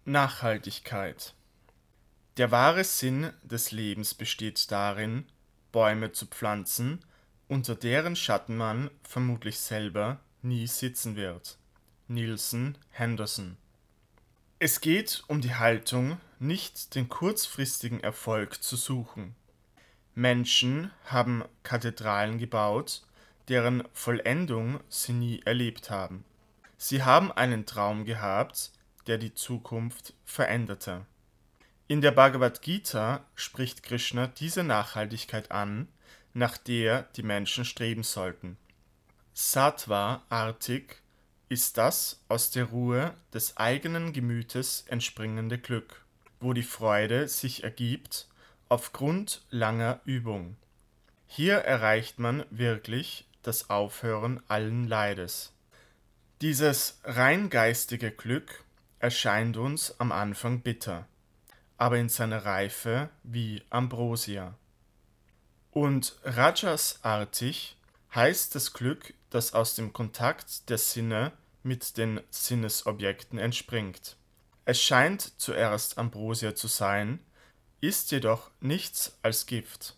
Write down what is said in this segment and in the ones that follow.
Nachhaltigkeit. Der wahre Sinn des Lebens besteht darin, Bäume zu pflanzen, unter deren Schatten man vermutlich selber nie sitzen wird. Nielsen Henderson. Es geht um die Haltung, nicht den kurzfristigen Erfolg zu suchen. Menschen haben Kathedralen gebaut, deren Vollendung sie nie erlebt haben. Sie haben einen Traum gehabt, der die Zukunft veränderte. In der Bhagavad Gita spricht Krishna diese Nachhaltigkeit an, nach der die Menschen streben sollten. Sattva-artig ist das aus der Ruhe des eigenen Gemütes entspringende Glück, wo die Freude sich ergibt aufgrund langer Übung. Hier erreicht man wirklich das Aufhören allen Leides. Dieses rein geistige Glück erscheint uns am Anfang bitter, aber in seiner Reife wie Ambrosia. Und Rajasartig heißt das Glück, das aus dem Kontakt der Sinne mit den Sinnesobjekten entspringt. Es scheint zuerst Ambrosia zu sein, ist jedoch nichts als Gift.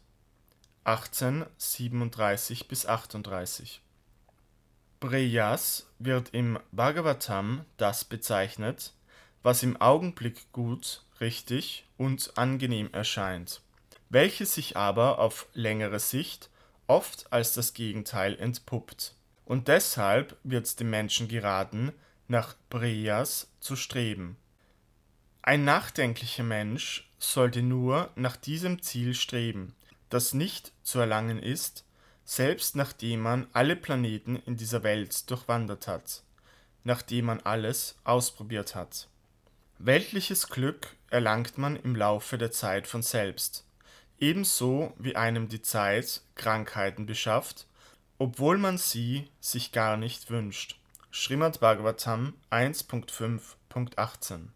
18:37-38. Preyas wird im Bhagavatam das bezeichnet, was im Augenblick gut, richtig und angenehm erscheint, welches sich aber auf längere Sicht oft als das Gegenteil entpuppt. Und deshalb wird dem Menschen geraten, nach Preyas zu streben. Ein nachdenklicher Mensch sollte nur nach diesem Ziel streben, das nicht zu erlangen ist, selbst nachdem man alle Planeten in dieser Welt durchwandert hat, nachdem man alles ausprobiert hat. Weltliches Glück erlangt man im Laufe der Zeit von selbst, ebenso wie einem die Zeit Krankheiten beschafft, obwohl man sie sich gar nicht wünscht. Srimad Bhagavatam 1.5.18